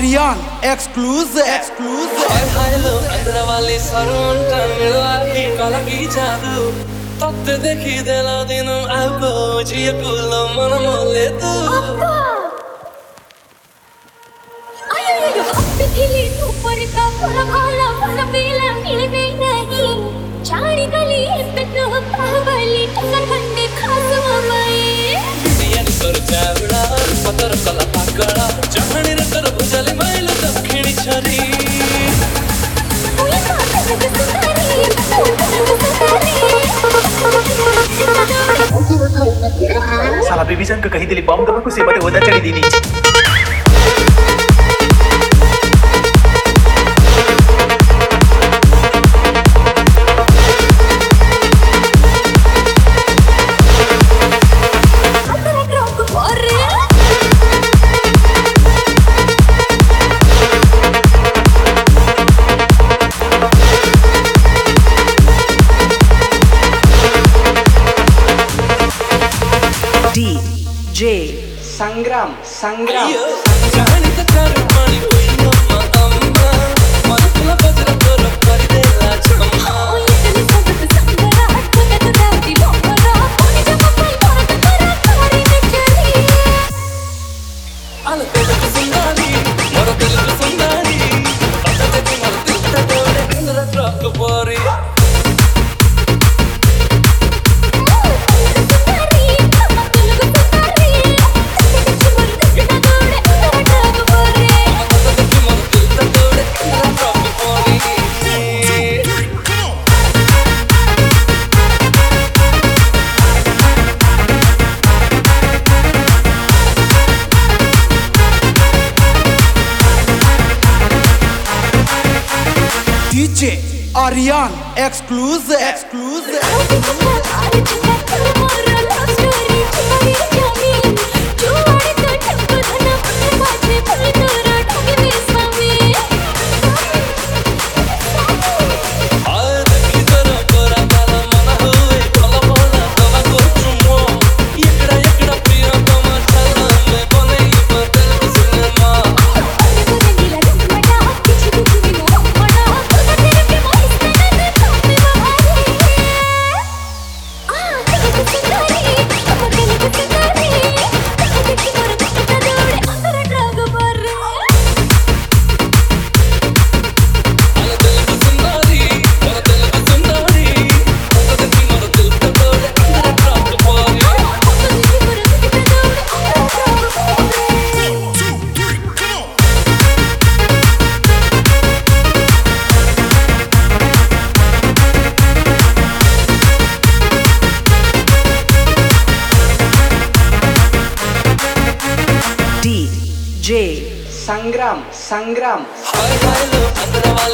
Aryan exclusive hello अंदर वाली सरुंटा मिलवाकी कलकी जादू तब देखी देला दिन आपको जिया कुलो मन मोले तू आयो अब दिली ऊपर का पूरा भाला पूरा बेला मिल गई नहीं चारी गली पे तो बावली टकर खंडे खास मामाए दिया सुर चावड़ा पतर सला पाकड़ा जहणी रे कर बुझले माइल दक्षिणी छरी ओए माता के सुंदरी साला बेबीजन को कही दिली बम दबा को सेबते होदा चढ़ी दीनी DJ संग्राम जहणी का चारू पानी कोई न अम्मा मन तुला बजरा कर कर देला छम्मा ओए तने सब संगरा हट तो दादी लोकरा ओए जब पल करा तारी नचरी आल तेरे को सुंदरी मोर दिल को सुंदरी पता ते मोर दिल ता तोड़े इंद्र ट्रक बोरी DJ Aryan exclusive DJ Sangram hello अंदर